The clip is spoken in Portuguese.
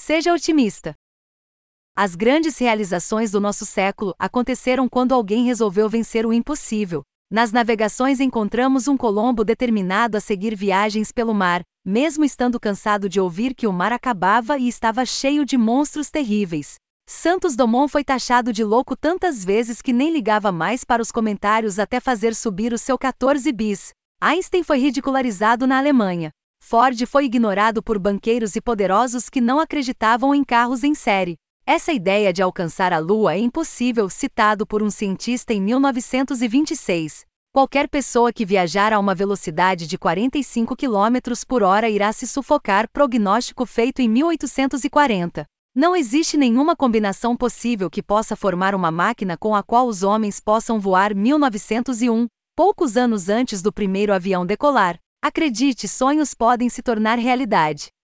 Seja otimista. As grandes realizações do nosso século aconteceram quando alguém resolveu vencer o impossível. Nas navegações encontramos um Colombo determinado a seguir viagens pelo mar, mesmo estando cansado de ouvir que o mar acabava e estava cheio de monstros terríveis. Santos Dumont foi taxado de louco tantas vezes que nem ligava mais para os comentários até fazer subir o seu 14 bis. Einstein foi ridicularizado na Alemanha. Ford foi ignorado por banqueiros e poderosos que não acreditavam em carros em série. Essa ideia de alcançar a Lua é impossível, citado por um cientista em 1926. Qualquer pessoa que viajar a uma velocidade de 45 km por hora irá se sufocar, prognóstico feito em 1840. Não existe nenhuma combinação possível que possa formar uma máquina com a qual os homens possam voar. 1901, poucos anos antes do primeiro avião decolar. Acredite, sonhos podem se tornar realidade.